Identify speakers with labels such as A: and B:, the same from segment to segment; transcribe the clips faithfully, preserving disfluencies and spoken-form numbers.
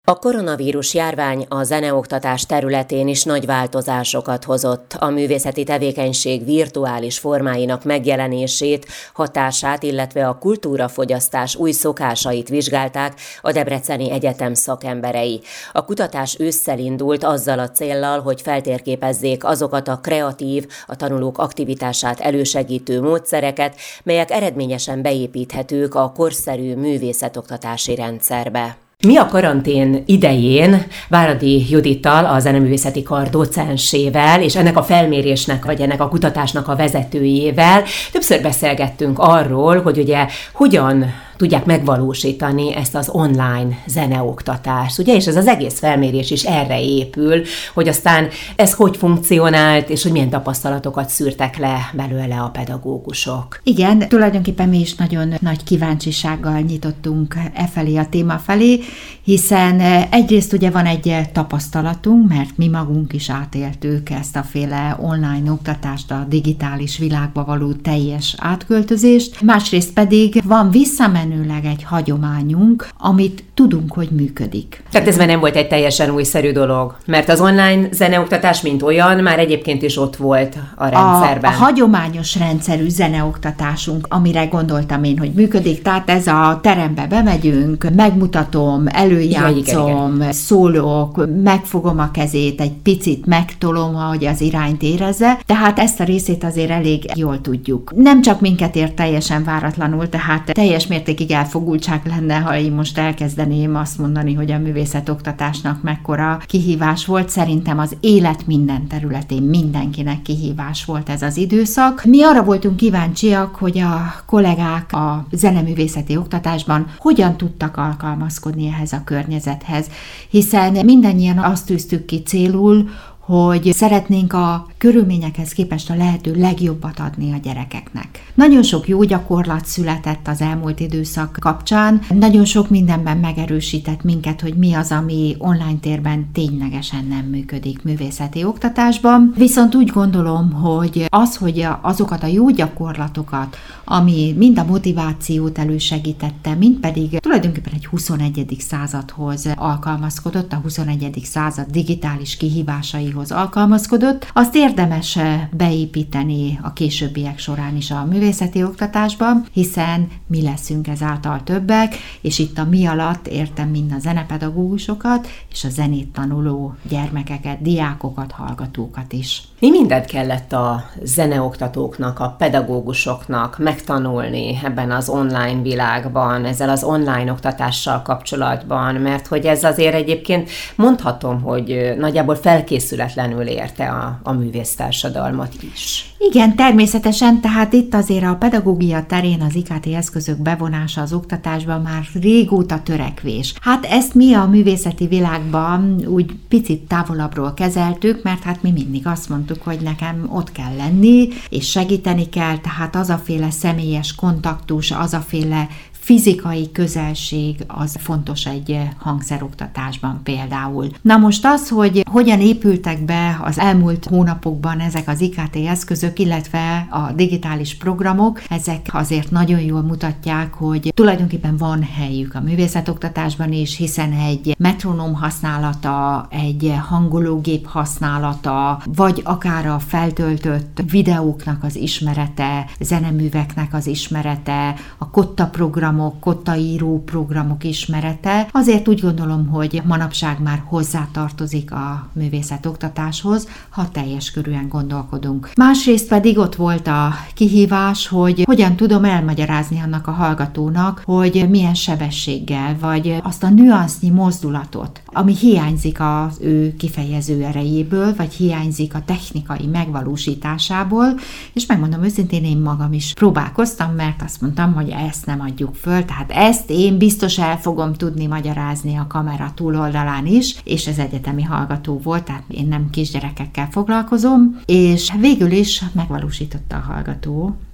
A: A koronavírus járvány a zeneoktatás területén is nagy változásokat hozott. A művészeti tevékenység virtuális formáinak megjelenését, hatását, illetve a kultúrafogyasztás új szokásait vizsgálták a Debreceni Egyetem szakemberei. A kutatás ősszel indult azzal a céllal, hogy feltérképezzék azokat a kreatív, a tanulók aktivitását elősegítő módszereket, melyek eredményesen beépíthetők a korszerű művészetoktatási rendszerbe. Mi a karantén idején Váradi Judittal, a Zeneművészeti Kar docensével, és ennek a felmérésnek, vagy ennek a kutatásnak a vezetőjével többször beszélgettünk arról, hogy ugye hogyan tudják megvalósítani ezt az online zeneoktatást, ugye? És ez az egész felmérés is erre épül, hogy aztán ez hogy funkcionált, és hogy milyen tapasztalatokat szűrtek le belőle a pedagógusok.
B: Igen, tulajdonképpen mi is nagyon nagy kíváncsisággal nyitottunk e felé a téma felé, hiszen egyrészt ugye van egy tapasztalatunk, mert mi magunk is átéltük ezt a féle online oktatást, a digitális világba való teljes átköltözést, másrészt pedig van visszamenőleg egy hagyományunk, amit tudunk, hogy működik.
A: Tehát ez már nem volt egy teljesen újszerű dolog, mert az online zeneoktatás, mint olyan, már egyébként is ott volt a rendszerben.
B: A, a hagyományos rendszerű zeneoktatásunk, amire gondoltam én, hogy működik, tehát ez a terembe bemegyünk, megmutatom, előjátszom, ja, igen, igen. szólok, megfogom a kezét, egy picit megtolom, ahogy az irányt érezze, tehát ezt a részét azért elég jól tudjuk. Nem csak minket ért teljesen váratlanul, tehát teljes mértékig elfogultság lenne, ha én most elkezdeném azt mondani, hogy a művészetoktatásnak mekkora kihívás volt. Szerintem az élet minden területén mindenkinek kihívás volt ez az időszak. Mi arra voltunk kíváncsiak, hogy a kollégák a zeneművészeti oktatásban hogyan tudtak alkalmazkodni ehhez a környezethez, hiszen mindannyian azt tűztük ki célul, hogy szeretnénk a körülményekhez képest a lehető legjobbat adni a gyerekeknek. Nagyon sok jó gyakorlat született az elmúlt időszak kapcsán, nagyon sok mindenben megerősített minket, hogy mi az, ami online térben ténylegesen nem működik művészeti oktatásban. Viszont úgy gondolom, hogy az, hogy azokat a jó gyakorlatokat, ami mind a motivációt elősegítette, mind pedig tulajdonképpen egy huszonegyedik századhoz alkalmazkodott, a huszonegyedik század digitális kihívásaihoz alkalmazkodott, azt érdemes beépíteni a későbbiek során is a művészeti oktatásban, hiszen mi leszünk ezáltal többek, és itt a mi alatt értem mind a zenepedagógusokat, és a zenét tanuló gyermekeket, diákokat, hallgatókat is.
A: Mi mindent kellett a zeneoktatóknak, a pedagógusoknak megtanulni ebben az online világban, ezzel az online oktatással kapcsolatban, mert hogy ez azért egyébként mondhatom, hogy nagyjából felkészületlenül érte a, a művésztársadalmat is.
B: Igen, természetesen, tehát itt azért a pedagógia terén az i ká té eszközök bevonása az oktatásban már régóta törekvés. Hát ezt mi a művészeti világban úgy picit távolabbról kezeltük, mert hát mi mindig azt mondtuk, hogy nekem ott kell lenni, és segíteni kell, tehát az a féle személyes kontaktus, az a féle fizikai közelség az fontos egy hangszeroktatásban például. Na most az, hogy hogyan épültek be az elmúlt hónapokban ezek az i ká té eszközök, illetve a digitális programok, ezek azért nagyon jól mutatják, hogy tulajdonképpen van helyük a művészetoktatásban is, hiszen egy metronóm használata, egy hangológép használata, vagy akár a feltöltött videóknak az ismerete, zeneműveknek az ismerete, a kotta programok, kottaíró programok ismerete. Azért úgy gondolom, hogy manapság már hozzátartozik a művészetoktatáshoz, ha teljes körűen gondolkodunk. Másrészt pedig ott volt a kihívás, hogy hogyan tudom elmagyarázni annak a hallgatónak, hogy milyen sebességgel, vagy azt a nüansznyi mozdulatot, ami hiányzik az ő kifejező erejéből, vagy hiányzik a technikai megvalósításából, és megmondom őszintén, én magam is próbálkoztam, mert azt mondtam, hogy ezt nem adjuk föl, tehát ezt én biztos el fogom tudni magyarázni a kamera túloldalán is, és ez egyetemi hallgató volt, tehát én nem kisgyerekekkel foglalkozom, és végül is megvalósította a hallgató.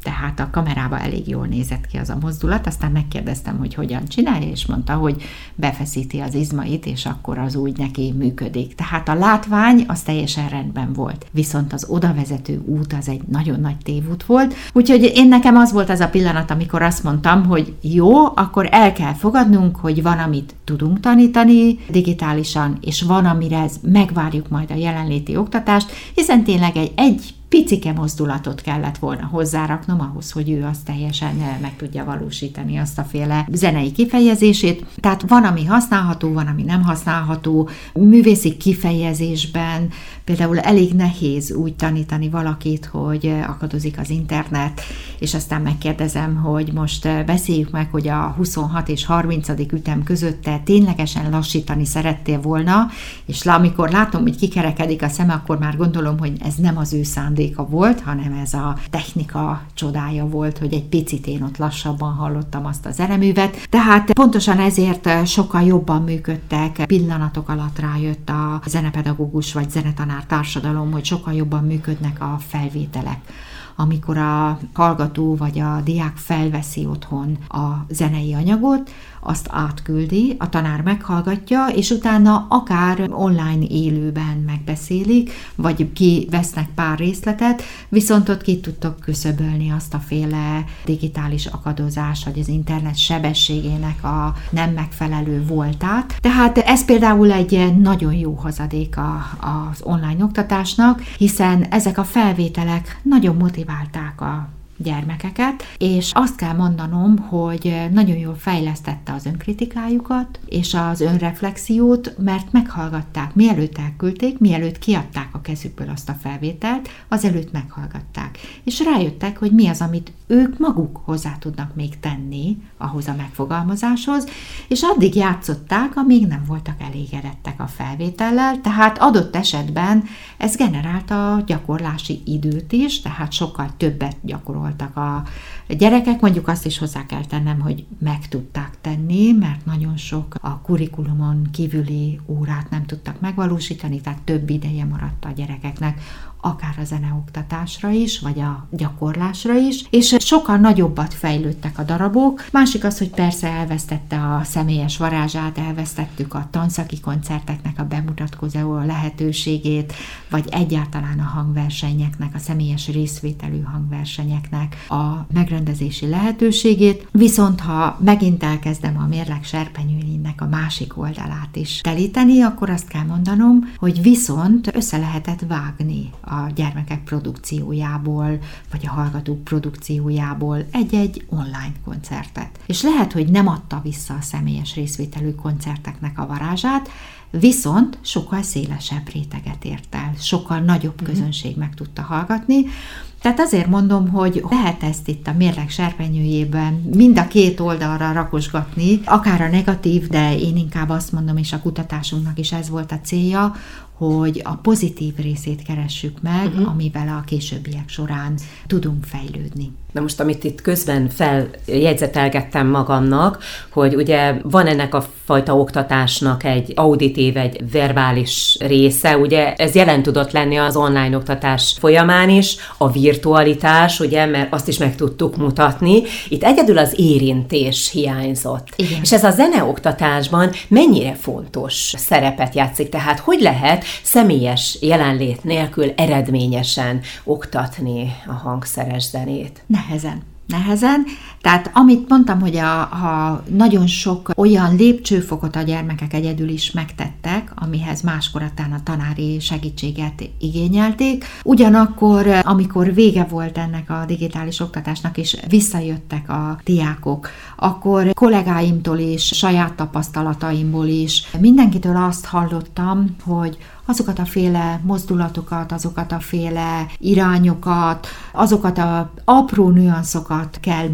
B: tehát a kamerába elég jól nézett ki az a mozdulat, aztán megkérdeztem, hogy hogyan csinálja, és mondta, hogy befeszíti az izmait, és akkor az úgy neki működik. Tehát a látvány az teljesen rendben volt. Viszont az odavezető út az egy nagyon nagy tévút volt, úgyhogy én nekem az volt az a pillanat, amikor azt mondtam, hogy jó, akkor el kell fogadnunk, hogy van, amit tudunk tanítani digitálisan, és van, amire megvárjuk majd a jelenléti oktatást, hiszen tényleg egy, egy picike mozdulatot kellett volna hozzáraknom ahhoz, hogy ő azt teljesen meg tudja valósítani, azt a féle zenei kifejezését. Tehát van, ami használható, van, ami nem használható. Művészi kifejezésben például elég nehéz úgy tanítani valakit, hogy akadozik az internet, és aztán megkérdezem, hogy most beszéljük meg, hogy a huszonhat és harmincadik ütem között te ténylegesen lassítani szerettél volna, és amikor látom, hogy kikerekedik a szeme, akkor már gondolom, hogy ez nem az ő szándéka volt, hanem ez a technika csodája volt, hogy egy picit én ott lassabban hallottam azt a zeneművet. Tehát pontosan ezért sokkal jobban működtek, pillanatok alatt rájött a zenepedagógus vagy zenetanár társadalom, hogy sokkal jobban működnek a felvételek. Amikor a hallgató vagy a diák felveszi otthon a zenei anyagot, azt átküldi, a tanár meghallgatja, és utána akár online élőben megbeszélik, vagy kivesznek pár részletet, viszont ott ki tudtok küszöbölni azt a féle digitális akadozást, vagy az internet sebességének a nem megfelelő voltát. Tehát ez például egy nagyon jó hozadék a, az online oktatásnak, hiszen ezek a felvételek nagyon motiválták a gyermekeket, és azt kell mondanom, hogy nagyon jól fejlesztette az önkritikájukat és az önreflexiót, mert meghallgatták, mielőtt elküldték, mielőtt kiadták a kezükből azt a felvételt, azelőtt meghallgatták. És rájöttek, hogy mi az, amit ők maguk hozzá tudnak még tenni ahhoz a megfogalmazáshoz, és addig játszották, amíg nem voltak elégedettek a felvétellel, tehát adott esetben ez generálta a gyakorlási időt is, tehát sokkal többet gyakoroltak a gyerekek, mondjuk azt is hozzá kell tennem, hogy meg tudták tenni, mert nagyon sok a kurikulumon kívüli órát nem tudtak megvalósítani, tehát több ideje maradt a gyerekeknek, akár a zeneoktatásra is, vagy a gyakorlásra is, és sokkal nagyobbat fejlődtek a darabok. Másik az, hogy persze elvesztette a személyes varázsát, elvesztettük a tanszaki koncerteknek a bemutatkozó lehetőségét, vagy egyáltalán a hangversenyeknek, a személyes részvételű hangversenyeknek a megrendezési lehetőségét. Viszont ha megint elkezdem a mérleg serpenyőinek a másik oldalát is telíteni, akkor azt kell mondanom, hogy viszont össze lehetett vágni a gyermekek produkciójából, vagy a hallgatók produkciójából egy-egy online koncertet. És lehet, hogy nem adta vissza a személyes részvételű koncerteknek a varázsát, viszont sokkal szélesebb réteget ért el, sokkal nagyobb közönség meg tudta hallgatni. Tehát azért mondom, hogy lehet ezt itt a mérleg serpenyőjében mind a két oldalra rakosgatni, akár a negatív, de én inkább azt mondom, és a kutatásunknak is ez volt a célja, hogy a pozitív részét keressük meg, uh-huh. amivel a későbbiek során tudunk fejlődni.
A: Na most, amit itt közben feljegyzetelgettem magamnak, hogy ugye van ennek a fajta oktatásnak egy auditív, egy verbális része, ugye ez jelen tudott lenni az online oktatás folyamán is, a virtualitás, ugye, mert azt is meg tudtuk mutatni. Itt egyedül az érintés hiányzott.
B: Igen.
A: És ez a zeneoktatásban mennyire fontos szerepet játszik, tehát hogy lehet személyes jelenlét nélkül eredményesen oktatni a hangszeres zenét?
B: Nehezen. Nehezen. Tehát amit mondtam, hogy a, a nagyon sok olyan lépcsőfokot a gyermekek egyedül is megtettek, amihez máskoratán a tanári segítséget igényelték. Ugyanakkor, amikor vége volt ennek a digitális oktatásnak, és visszajöttek a diákok, akkor kollégáimtól és saját tapasztalataimból is mindenkitől azt hallottam, hogy azokat a féle mozdulatokat, azokat a féle irányokat, azokat a apró nüanszokat kell most elő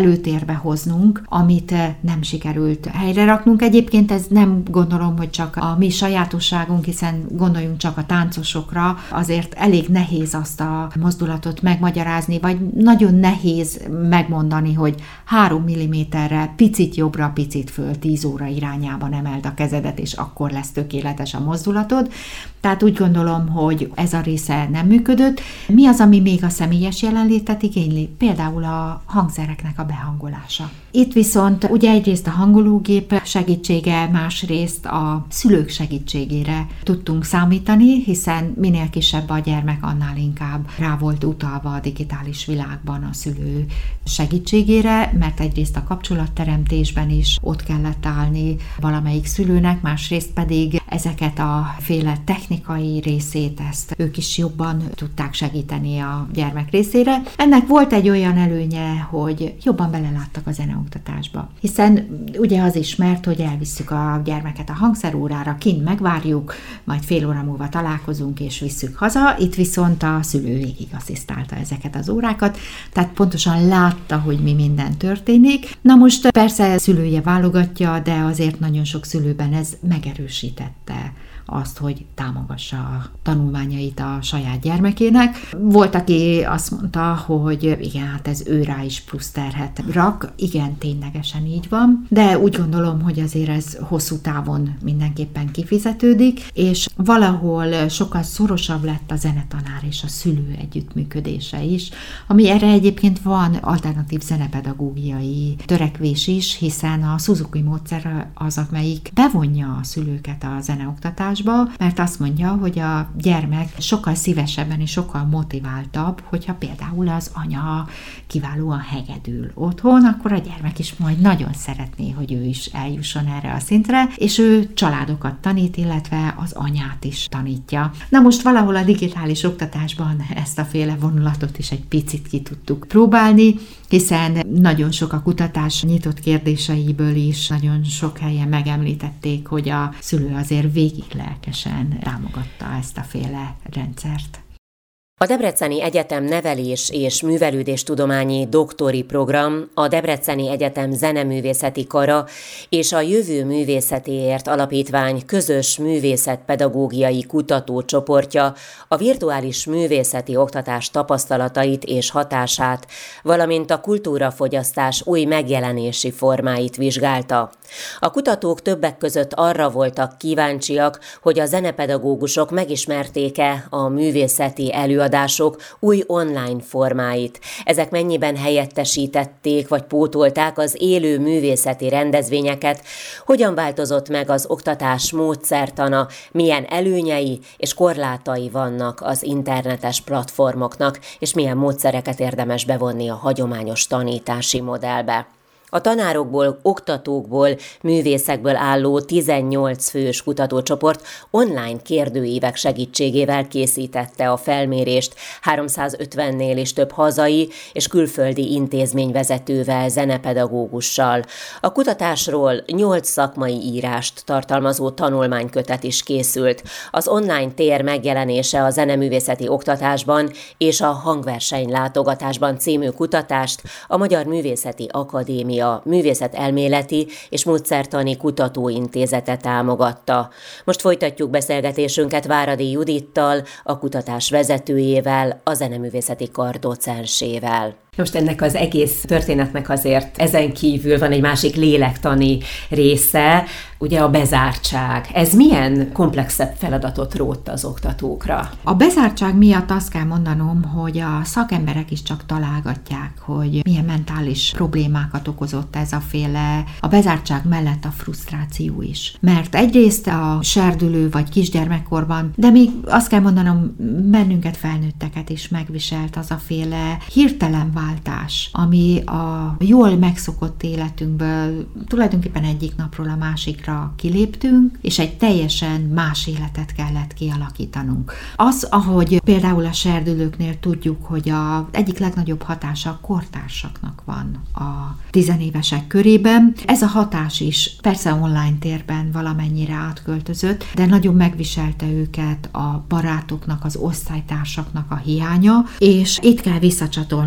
B: előtérbe hoznunk, amit nem sikerült helyre raknunk. Egyébként ez nem gondolom, hogy csak a mi sajátosságunk, hiszen gondoljunk csak a táncosokra, azért elég nehéz azt a mozdulatot megmagyarázni, vagy nagyon nehéz megmondani, hogy három milliméterre picit jobbra, picit föl, tíz óra irányában emeld a kezedet, és akkor lesz tökéletes a mozdulatod. Tehát úgy gondolom, hogy ez a része nem működött. Mi az, ami még a személyes jelenlétet igényli? Például a hangszereknek a behangolása. Itt viszont ugye egyrészt a hangológép segítsége, másrészt a szülők segítségére tudtunk számítani, hiszen minél kisebb a gyermek, annál inkább rá volt utalva a digitális világban a szülő segítségére, mert egyrészt a kapcsolatteremtésben is ott kellett állni valamelyik szülőnek, másrészt pedig ezeket a féle technikai részét, ezt ők is jobban tudták segíteni a gyermek részére. Ennek volt egy olyan előnye, hogy jobban beleláttak a zeneoktatásba. Hiszen ugye az ismert, hogy elvisszük a gyermeket a hangszerórára, kint megvárjuk, majd fél óra múlva találkozunk és visszük haza. Itt viszont a szülő végig asszisztálta ezeket az órákat, tehát pontosan látta, hogy mi minden történik. Na most persze szülője válogatja, de azért nagyon sok szülőben ez megerősítette azt, hogy támogassa a tanulmányait a saját gyermekének. Volt, aki azt mondta, hogy igen, hát ez ő rá is plusz terhet rak. Igen, ténylegesen így van, de úgy gondolom, hogy azért ez hosszú távon mindenképpen kifizetődik, és valahol sokkal szorosabb lett a zenetanár és a szülő együttműködése is, ami erre egyébként van alternatív zenepedagógiai törekvés is, hiszen a Suzuki módszer az, amelyik bevonja a szülőket a zeneoktatásba, mert azt mondja, hogy a gyermek sokkal szívesebben és sokkal motiváltabb, hogyha például az anya kiválóan hegedül otthon, akkor a gyermek is majd nagyon szeretné, hogy ő is eljusson erre a szintre, és ő családokat tanít, illetve az anyát is tanítja. Na most valahol a digitális oktatásban ezt a féle vonulatot is egy picit ki tudtuk próbálni, hiszen nagyon sok a kutatás nyitott kérdéseiből is, nagyon sok helyen megemlítették, hogy a szülő azért végig lelkesen támogatta ezt a féle rendszert.
A: A Debreceni Egyetem Nevelés- és Művelődéstudományi Doktori Program, a Debreceni Egyetem Zeneművészeti Kara és a Jövő Művészetéért Alapítvány közös művészetpedagógiai kutatócsoportja a virtuális művészeti oktatás tapasztalatait és hatását, valamint a kultúrafogyasztás új megjelenési formáit vizsgálta. A kutatók többek között arra voltak kíváncsiak, hogy a zenepedagógusok megismerték-e a művészeti előadások új online formáit. Ezek mennyiben helyettesítették vagy pótolták az élő művészeti rendezvényeket, hogyan változott meg az oktatás módszertana, milyen előnyei és korlátai vannak az internetes platformoknak, és milyen módszereket érdemes bevonni a hagyományos tanítási modellbe. A tanárokból, oktatókból, művészekből álló tizennyolc fős kutatócsoport online kérdőívek segítségével készítette a felmérést háromszázötvennél is több hazai és külföldi intézményvezetővel, zenepedagógussal. A kutatásról nyolc szakmai írást tartalmazó tanulmánykötet is készült. Az online tér megjelenése a zeneművészeti oktatásban és a hangverseny látogatásban című kutatást a Magyar Művészeti Akadémia a Művészetelméleti és Módszertani Kutatóintézete támogatta. Most folytatjuk beszélgetésünket Váradi Judittal, a kutatás vezetőjével, a zeneművészeti kar docensével. Most ennek az egész történetnek azért ezen kívül van egy másik lélektani része, ugye a bezártság. Ez milyen komplexebb feladatot rótt az oktatókra?
B: A bezártság miatt azt kell mondanom, hogy a szakemberek is csak találgatják, hogy milyen mentális problémákat okozott ez a féle, a bezártság mellett a frusztráció is. Mert egyrészt a serdülő vagy kisgyermekkorban, de még azt kell mondanom, bennünket felnőtteket is megviselt az a féle hirtelen váltás, ami a jól megszokott életünkből tulajdonképpen egyik napról a másikra kiléptünk, és egy teljesen más életet kellett kialakítanunk. Az, ahogy például a serdülőknél tudjuk, hogy az egyik legnagyobb hatása a kortársaknak van a tizenévesek körében. Ez a hatás is persze online térben valamennyire átköltözött, de nagyon megviselte őket a barátoknak, az osztálytársaknak a hiánya, és itt kell visszacsatolnom például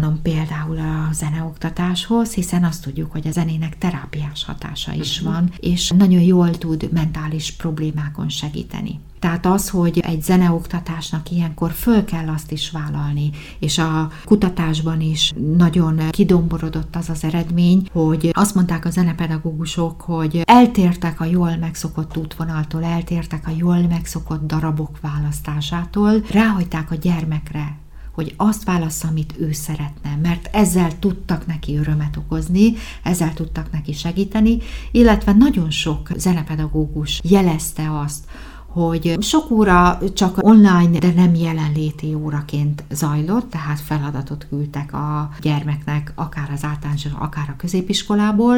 B: például a zeneoktatáshoz, hiszen azt tudjuk, hogy a zenének terápiás hatása is uh-huh. van, és nagyon jól tud mentális problémákon segíteni. Tehát az, hogy egy zeneoktatásnak ilyenkor föl kell azt is vállalni, és a kutatásban is nagyon kidomborodott az az eredmény, hogy azt mondták a zenepedagógusok, hogy eltértek a jól megszokott útvonaltól, eltértek a jól megszokott darabok választásától, ráhagyták a gyermekre, hogy azt válassza, amit ő szeretne, mert ezzel tudtak neki örömet okozni, ezzel tudtak neki segíteni, illetve nagyon sok zenepedagógus jelezte azt, hogy sok óra csak online, de nem jelenléti óraként zajlott, tehát feladatot küldtek a gyermeknek, akár az általános, akár a középiskolából,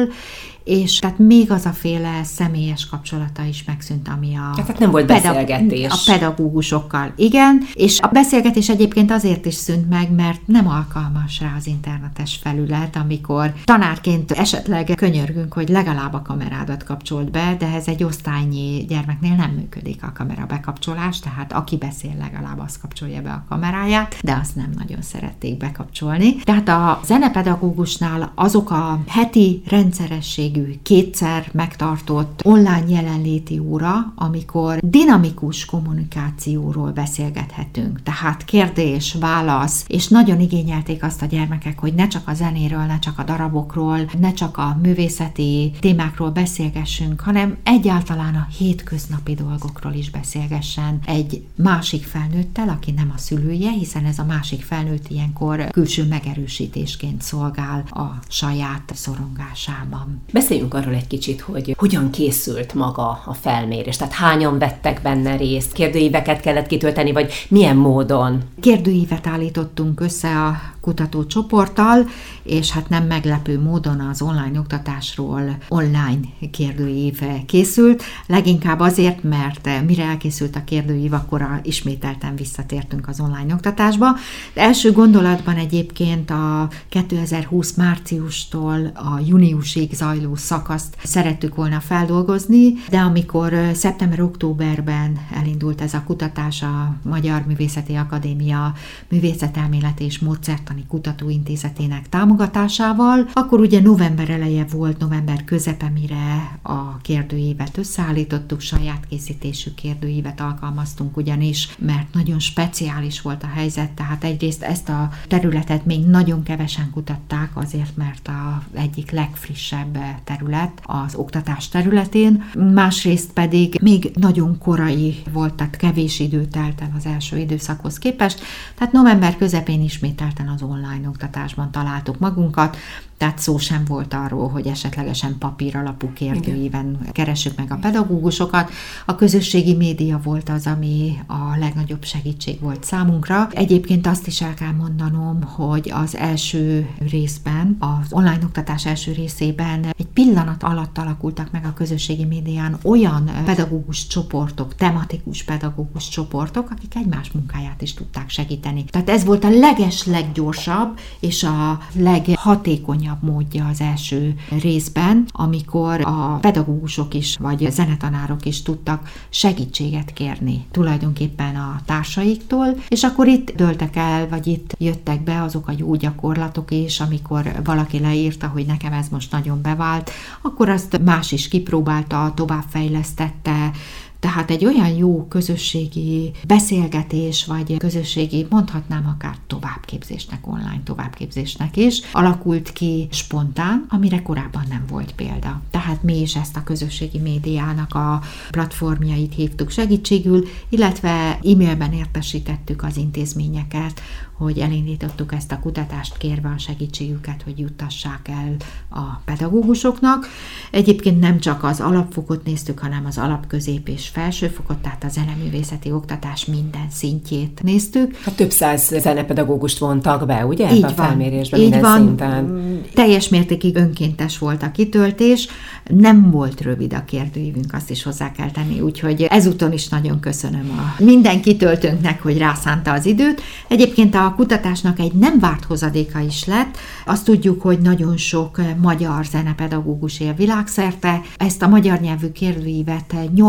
B: és tehát még az a féle személyes kapcsolata is megszűnt, ami a,
A: tehát nem volt beszélgetés.
B: A pedagógusokkal. Igen, és a beszélgetés egyébként azért is szűnt meg, mert nem alkalmas rá az internetes felület, amikor tanárként esetleg könyörgünk, hogy legalább a kamerádat kapcsolt be, de ez egy osztálynyi gyermeknél nem működik a kamera bekapcsolás, tehát aki beszél, legalább azt kapcsolja be a kameráját, de azt nem nagyon szerették bekapcsolni. Tehát a zenepedagógusnál azok a heti rendszerességű, kétszer megtartott online jelenléti óra, amikor dinamikus kommunikációról beszélgethetünk, tehát kérdés, válasz, és nagyon igényelték azt a gyermekek, hogy ne csak a zenéről, ne csak a darabokról, ne csak a művészeti témákról beszélgessünk, hanem egyáltalán a hétköznapi dolgokról is beszélgessen egy másik felnőttel, aki nem a szülője, hiszen ez a másik felnőtt ilyenkor külső megerősítésként szolgál a saját szorongásában.
A: Beszéljünk arról egy kicsit, hogy hogyan készült maga a felmérés, tehát hányan vettek benne részt, kérdőíveket kellett kitölteni, vagy milyen módon?
B: Kérdőívet állítottunk össze a kutatócsoporttal, és hát nem meglepő módon az online oktatásról online kérdőív készült, leginkább azért, mert mire elkészült a kérdőív, akkor ismételten visszatértünk az online oktatásba. De első gondolatban egyébként a kétezer-húsz márciustól a júniusig zajló szakaszt szerettük volna feldolgozni, de amikor szeptember-októberben elindult ez a kutatás a Magyar Művészeti Akadémia Művészetelméleti és Módszertani Kutatóintézetének támogatásával, akkor ugye november eleje volt, november közepe, mire a kérdőívet összeállítottuk, saját készítésű kérdőívet alkalmaztunk ugyanis, mert nagyon speciális volt a helyzet, tehát egyrészt ezt a területet még nagyon kevesen kutatták, azért mert a egyik legfrissebb terület az oktatás területén, másrészt pedig még nagyon korai volt, tehát kevés idő telt el az első időszakhoz képest, tehát november közepén ismételten az online oktatásban találtuk magunkat, tehát szó sem volt arról, hogy esetlegesen papír alapú kérdőíven keressük meg a pedagógusokat. A közösségi média volt az, ami a legnagyobb segítség volt számunkra. Egyébként azt is el kell mondanom, hogy az első részben, az online oktatás első részében egy pillanat alatt alakultak meg a közösségi médián olyan pedagógus csoportok, tematikus pedagógus csoportok, akik egymás munkáját is tudták segíteni. Tehát ez volt a leges, leggyorsabb és a leghatékonyabb módja az első részben, amikor a pedagógusok is, vagy zenetanárok is tudtak segítséget kérni tulajdonképpen a társaiktól, és akkor itt dőltek el, vagy itt jöttek be azok a jó gyakorlatok is, amikor valaki leírta, hogy nekem ez most nagyon bevált, akkor azt más is kipróbálta, továbbfejlesztette. Tehát egy olyan jó közösségi beszélgetés, vagy közösségi, mondhatnám akár továbbképzésnek, online továbbképzésnek is, alakult ki spontán, amire korábban nem volt példa. Tehát mi is ezt a közösségi médiának a platformjait hívtuk segítségül, illetve e-mailben értesítettük az intézményeket, hogy elindítottuk ezt a kutatást kérve a segítségüket, hogy juttassák el a pedagógusoknak. Egyébként nem csak az alapfokot néztük, hanem az alapközép és felsőfokot, tehát a zeneművészeti oktatás minden szintjét néztük.
A: Hát több száz zenepedagógust vontak be, ugye?
B: Így
A: a
B: van,
A: felmérésben
B: így
A: minden
B: van.
A: Szinten.
B: Teljes mértékig önkéntes volt a kitöltés, nem volt rövid a kérdőívünk, azt is hozzá kell tenni, úgyhogy ezúton is nagyon köszönöm a minden kitöltőnknek, hogy rászánta az időt. Egyébként a kutatásnak egy nem várt hozadéka is lett. Azt tudjuk, hogy nagyon sok magyar zenepedagógus él világszerte. Ezt a magyar nyelvű kérdőívet nyolc ország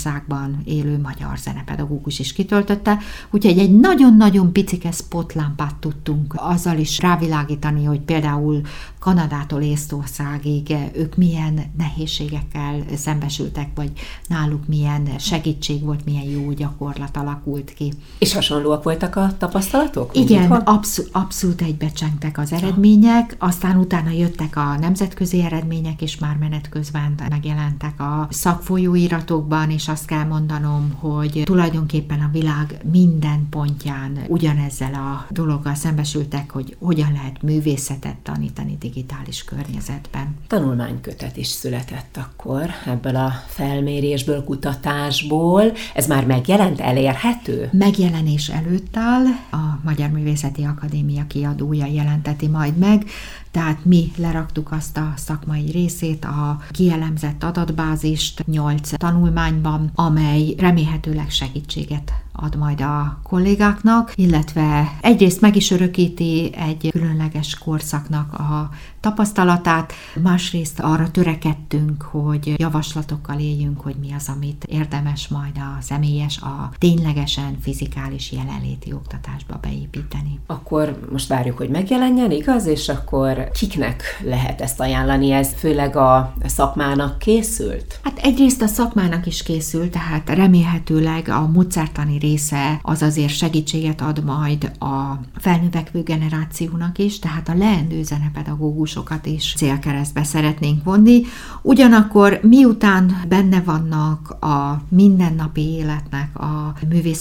B: Magyarországban élő magyar zenepedagógus is kitöltötte, úgyhogy egy nagyon-nagyon picike spotlámpát tudtunk azzal is rávilágítani, hogy például Kanadától Észtországig ők milyen nehézségekkel szembesültek, vagy náluk milyen segítség volt, milyen jó gyakorlat alakult ki.
A: És hasonlóak voltak a tapasztalatok?
B: Igen, abszol- abszolút egybecsengtek az eredmények, aztán utána jöttek a nemzetközi eredmények, és már menet közben megjelentek a szakfolyóiratokban, és azt kell mondanom, hogy tulajdonképpen a világ minden pontján ugyanezzel a dologgal szembesültek, hogy hogyan lehet művészetet tanítani digitális környezetben.
A: Tanulmánykötet is született akkor ebből a felmérésből, kutatásból. Ez már megjelent, elérhető?
B: Megjelenés előtt áll, a Magyar Művészeti Akadémia kiadója jelenteti majd meg, tehát mi leraktuk azt a szakmai részét, a kielemzett adatbázist nyolc tanulmányban, amely remélhetőleg segítséget ad majd a kollégáknak, illetve egyrészt meg is örökíti egy különleges korszaknak a tapasztalatát, másrészt arra törekedtünk, hogy javaslatokkal éljünk, hogy mi az, amit érdemes majd a személyes, a ténylegesen fizikális jelenléti oktatásba beépíteni.
A: Akkor most várjuk, hogy megjelenjen, igaz? És akkor kiknek lehet ezt ajánlani? Ez főleg a szakmának készült?
B: Hát egyrészt a szakmának is készült, tehát remélhetőleg a módszertani része az azért segítséget ad majd a felnövekvő generációnak is, tehát a leendő zenepedagógusokat is célkeresztbe szeretnénk vonni. Ugyanakkor miután benne vannak a mindennapi életnek a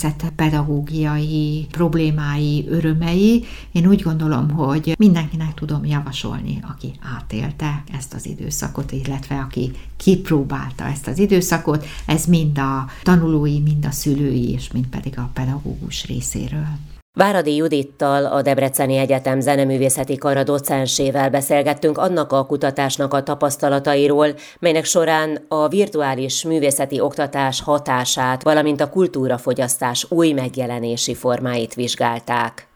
B: művészetpedagógiai problémái, örömei, én úgy gondolom, hogy mindenkinek tudom javasolni, aki átélte ezt az időszakot, illetve aki kipróbálta ezt az időszakot, ez mind a tanulói, mind a szülői, és mind pedig a pedagógus részéről.
A: Váradi Judittal, a Debreceni Egyetem zeneművészeti kara docensével beszélgettünk annak a kutatásnak a tapasztalatairól, melynek során a virtuális művészeti oktatás hatását, valamint a kultúrafogyasztás új megjelenési formáit vizsgálták.